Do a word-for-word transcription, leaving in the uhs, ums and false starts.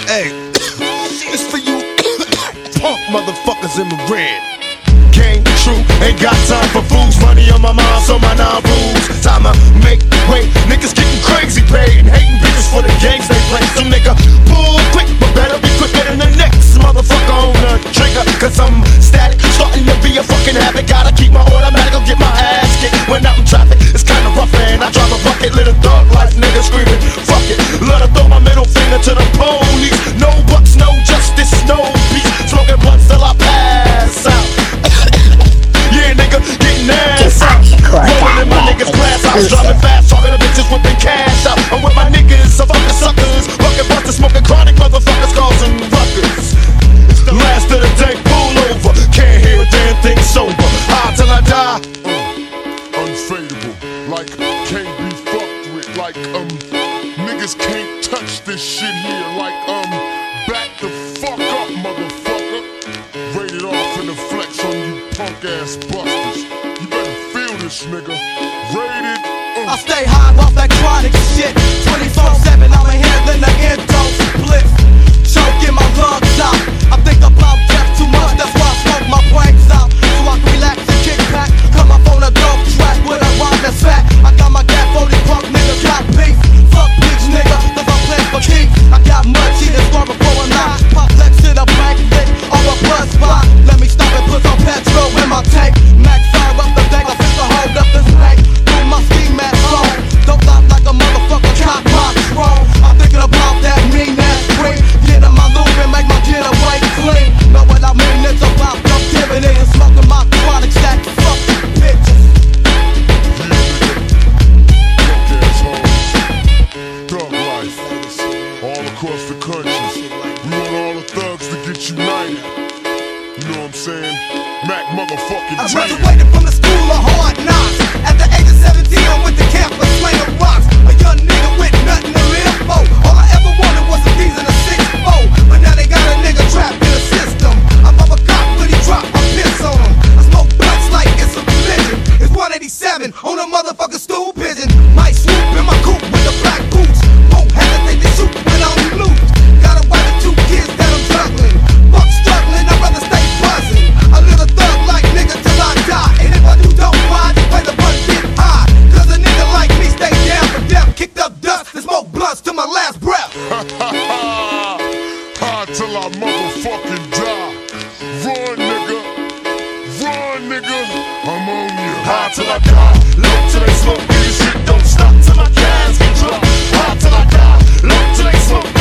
Hey, it's for you punk motherfuckers in the red. Came true, ain't got time for fools. Money on my mind, so my non-rules. Time to make way. Niggas getting crazy paid and hating bitches for the games they play. Some nigga pull quick, but better be quicker than the next motherfucker on the trigger. Cause I'm static, starting to be a fucking habit. Gotta keep my automatic, I'll get my ass kicked when out in traffic. It's kinda rough and I drive a bucket, little dog life nigga screaming, fuck it. Let her throw my middle finger to the police. No bucks, no justice, no peace. Smoking blunts till I pass out. Yeah, nigga, getting ass out. Rolling in my niggas' glass house, driving fast, talking to bitches whipping cash out. I'm with my niggas, some fucking suckers, fucking busters, smoking chronic motherfuckers, causing ruckus. It's the last of the day, pull over. Can't hear a damn thing sober. High till I die. Uh, unfadable, like can't be fucked with. Like um, niggas can't touch this shit here. Like um, back the fuck up, motherfucker. Rated off in the flex on you punk ass busters. You better feel this, nigga. Rated. Uh. I stay high off that chronic shit. twenty-four seven, I'm a handling the endo split. Choke in my lungs out. I think about death too much, that's why I smoke my brains out. So I can relax and kick back. Come up on a dope track with a rhyme that's fat. I got my gap forty punk nigga, got beef. Fuck bitch nigga, cause I'm playing for keep. I got much in this bar before I'm not. Pop legs to the bank, lick on a buzz spot. Let me stop and put some petrol in my tank. Max fire up the tank, I feel to hold up this bank. Put my ski mask on. Don't stop like a motherfucker, cock my throne. I'm thinking about that mean ass ring. Get in my loop and make my getaway clean. Know what I mean? It's about dumb dividend and smoking my chronic stack. Fuck you bitches. Thug life, all across the country. We want all the thugs to get united. You know what I'm saying? Mac motherfucking I T. graduated from the school of hard knocks. At the age of seventeen, I went to camp for slinging rocks. A young nigga with nothing to live for. All I ever wanted was a piece of the six four. But now they got a nigga trapped in the system. I pop a cop when he drop, I piss on him. I smoke blunts like it's a religion. It's one eighty-seven on a motherfucking stool pigeon. Might swoop in my coupe with the black boots. Won't hesitate to shoot when I'm loose. Got a wife and two kids that I'm juggling. Fuck struggling, I'd rather stay buzzing. A little thug like nigga till I die. And if I do don't ride, just play the bun, get high. Cause a nigga like me stay down for death. Kicked up dust and smoke blunts to my last breath. High till I motherfucking die. Run, nigga. Run, nigga. I'm on you. High till I die, low till they smoke. This shit don't stop till my gas get dropped. High till I die, low till they smoke.